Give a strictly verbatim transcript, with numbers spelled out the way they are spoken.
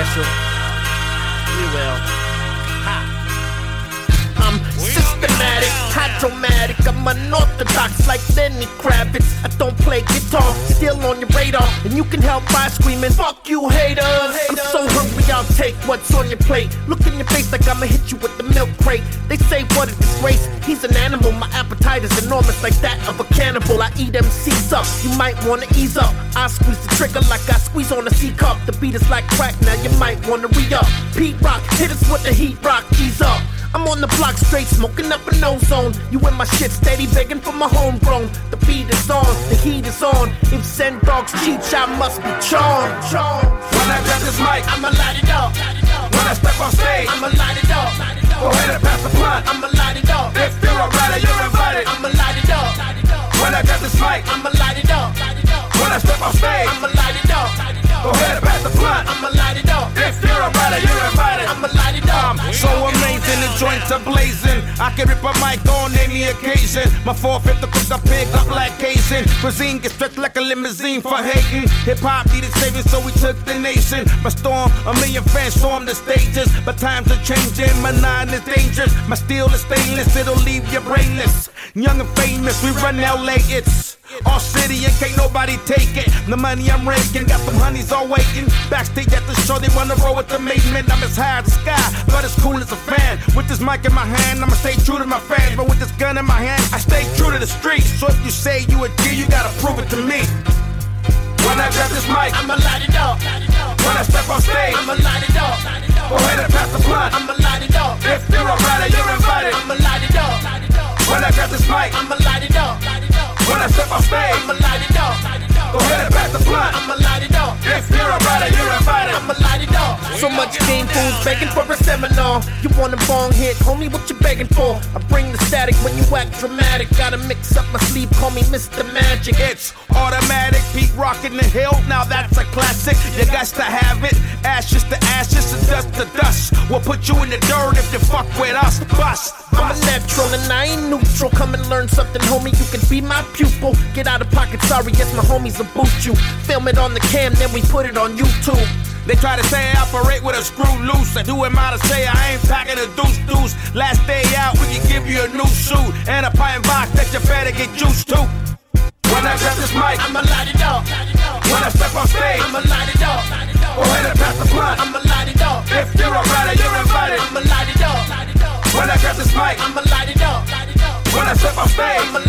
special. You will. Ha. I'm systematic, hydromatic, I'm unorthodox like Lenny Kravitz. I don't play guitar, still on your radar, and you can help by screaming, fuck you haters. I'm so hungry, I'll take what's on your plate. Look in your face like I'ma hit you with the milk crate. They say what a disgrace, he's an animal. My appetite is enormous like that of a cannibal. I eat M Cs up, you might wanna ease up. I squeeze the trigger like I squeeze on a C cup. The beat is like crack, now you might wanna re-up. Pete Rock, hit us with the heat rock, ease up. I'm on the block straight, smoking up an ozone. You in my shit steady, begging for my homegrown. The beat is on, the heat is on. If send dogs teach, I must be charmed. When I grab this mic, I'ma light it up. When I step on stage, I'ma light it up. Go ahead and pass the blunt. I'ma light it up. If you're a rider, you're invited. I'ma light it up. When I grab this mic, I'ma light it up. When I step on stage, I'ma light it up. Go ahead and pass the blunt. I'ma light it up. If you're a rider, you're invited. I'ma light it up. I'm so amazing, the joints are blazing. I can rip a mic on any occasion. My four-fifth of cook a pig up like Cajun. Cuisine gets stretched like a limousine for hating. Hip-hop needed saving, so we took the nation. By storm, a million fans stormed the stages. But times are changing, my nine is dangerous. My steel is stainless, it'll leave you brainless. Young and famous, we run L A, it's all city and can't nobody take it. The money I'm raking, got some honeys all waiting. Backstage at the show, they wanna roll with the main men. I'm as high as the sky, but as cool as a fan. With this mic in my hand, I'ma stay true to my fans. But with this gun in my hand, I stay true to the streets. So if you say you a G, you gotta prove it to me. When I grab this mic, I'ma light it up. When I step on stage, I'ma light it up. Go ahead and pass the blunt. I'ma light it up. If you're a rider, you're invited. I'ma light it up. When I grab this mic, I'ma light it up. When I step on stage, I'ma light it up. Go ahead and pass the blunt. I'ma light it up. If you're a rider, you're invited. I'ma light it up. So much game fools begging for a seminar. You want a bong hit, homie, what you begging for? I bring the static when you act dramatic. Gotta mix up my sleep, call me Mister Magic. It's automatic, Pete rockin' the hill, now that's a classic. You got to have it, ashes to ashes and dust to dust. We'll put you in the dirt if you fuck with us. Bust, I'm a natural and I ain't neutral. Come and learn something, homie, you can be my pupil. Get out of pocket, sorry, yes, my homies will boost you. Film it on the cam, then we put it on YouTube. They try to say I operate with a screw loose. And who am I to say I ain't packing a deuce deuce? Last day out, we can give you a new suit and a pint box that you better get used to. When I grab this mic, I'ma light it up. When I step on stage, I'ma light it up. Go ahead and pass the blunt. I'ma light it up. If you're a rider, you're invited. I'ma light it up. When I grab this mic, I'ma light it up. When I step on stage, I'ma